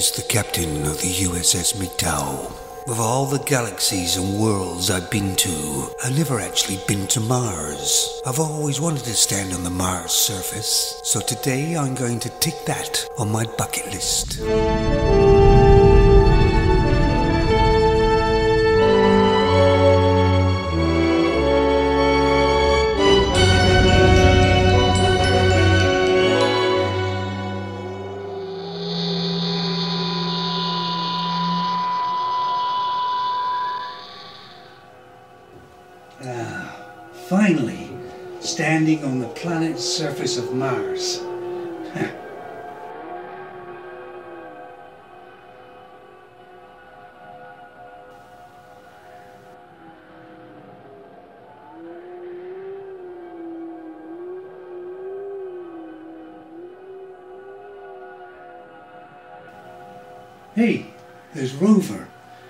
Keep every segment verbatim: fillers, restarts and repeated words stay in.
is the captain of the U S S MGTOW. Of all the galaxies and worlds I've been to, I've never actually been to Mars. I've always wanted to stand on the Mars surface, so today I'm going to tick that on my bucket list. Ah, finally, standing on the planet's surface of Mars. Hey, there's Rover.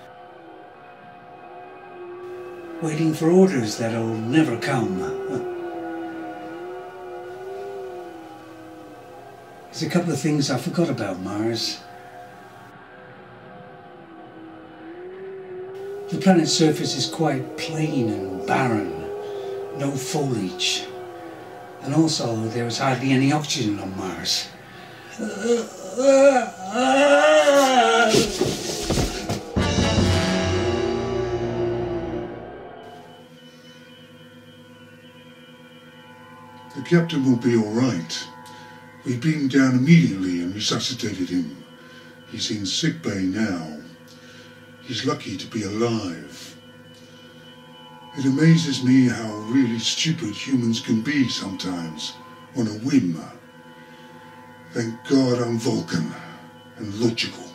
Waiting for orders that'll never come. There's a couple of things I forgot about Mars. The planet's surface is quite plain and barren, no foliage. And also there is hardly any oxygen on Mars. The captain will be all right. We beamed down immediately and resuscitated him. He's in sickbay now. He's lucky to be alive. It amazes me how really stupid humans can be sometimes, on a whim. Thank God I'm Vulcan and logical.